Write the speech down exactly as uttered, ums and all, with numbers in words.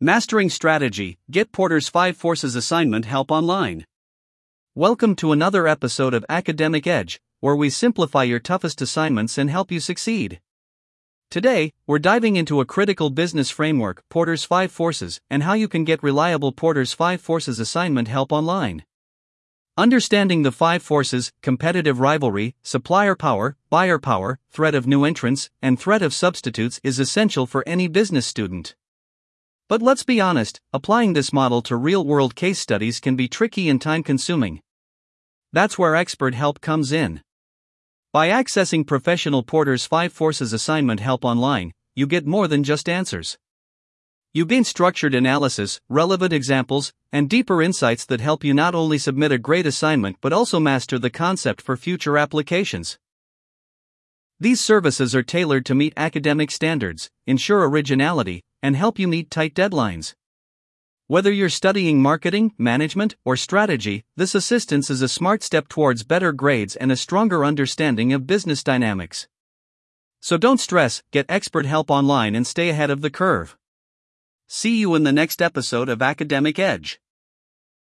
Mastering Strategy, get Porter's five Forces Assignment Help Online. Welcome to another episode of Academic Edge, where we simplify your toughest assignments and help you succeed. Today, we're diving into a critical business framework, Porter's five Forces, and how you can get reliable Porter's five Forces Assignment Help Online. Understanding the five forces, competitive rivalry, supplier power, buyer power, threat of new entrants, and threat of substitutes is essential for any business student. But let's be honest, applying this model to real-world case studies can be tricky and time-consuming. That's where expert help comes in. By accessing professional Porter's five Forces Assignment Help Online, you get more than just answers. You gain structured analysis, relevant examples, and deeper insights that help you not only submit a great assignment but also master the concept for future applications. These services are tailored to meet academic standards, ensure originality, and help you meet tight deadlines. Whether you're studying marketing, management, or strategy, this assistance is a smart step towards better grades and a stronger understanding of business dynamics. So don't stress, get expert help online and stay ahead of the curve. See you in the next episode of Academic Edge.